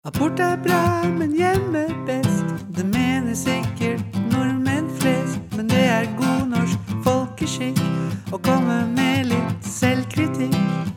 Abort bra, men hjemme best. Det mener sikkert nordmenn flest. Men det god norsk folkeskikk å komme med litt selvkritikk.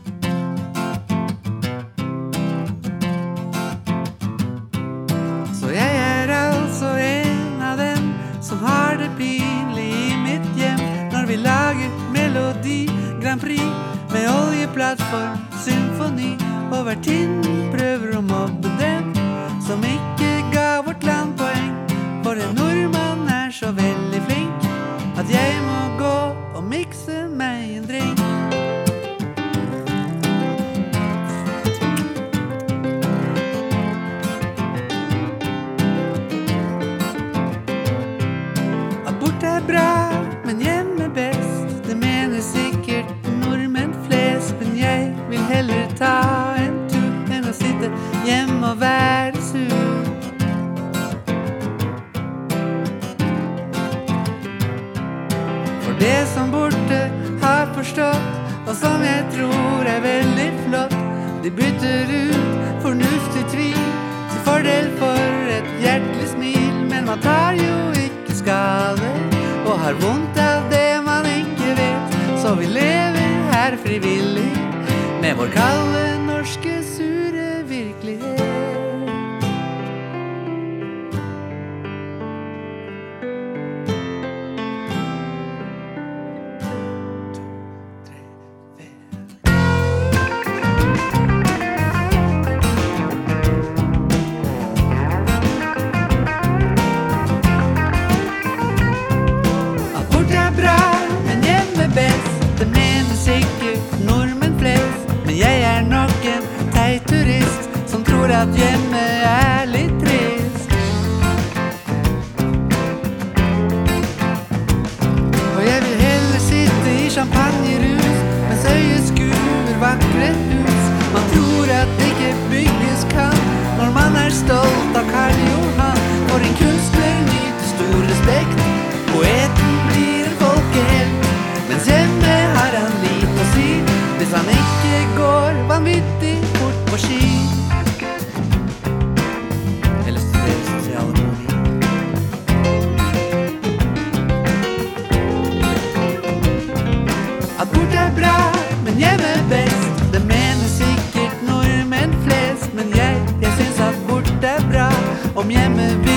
Så jeg altså en av dem som har det pinlig i mitt hjem når vi lager melodi Grand Prix med oljeplattform, symfoni, og vertinnen prøver å mobbe dem som ikke ga vårt land poeng. For en nordmann så veldig flink at jeg må gå og mikse meg en drink. Abort bra, men hjemme best. Det mener sikkert nordmenn flest. Men jeg vil heller ta en tur enn å sitte hjemme og være sur. For det som borte har forstått, og som jeg tror veldig flott, de bytter ut fornuftig tvil til fordel for et hjertelig smil. Men man tar jo ikke skade og har vondt av det man ikke vet. Så vi lever her frivillig med vår kalde norske sure virkelighet. Abort bra, men hjemme best. Det mener sikkert nordmenn flest. Men jeg nok en teit turist som tror at hjemme litt trist. Og jeg vil heller sitte i champagnerus mens øyet skuer vakre hus. Man tror at det ikke bygges kan når man stolt av Karl Johan. For en kunstner nyter stor respekt. Poeten blir en folkehelt, mens hjemme har han lite å si hvis han ikke går vanvittig fort på ski. Eller studerer sosialøkonomi. Abort bra, men hjemme best. Det mener sikkert nordmenn flest. Men jeg synes abort bra om hjemme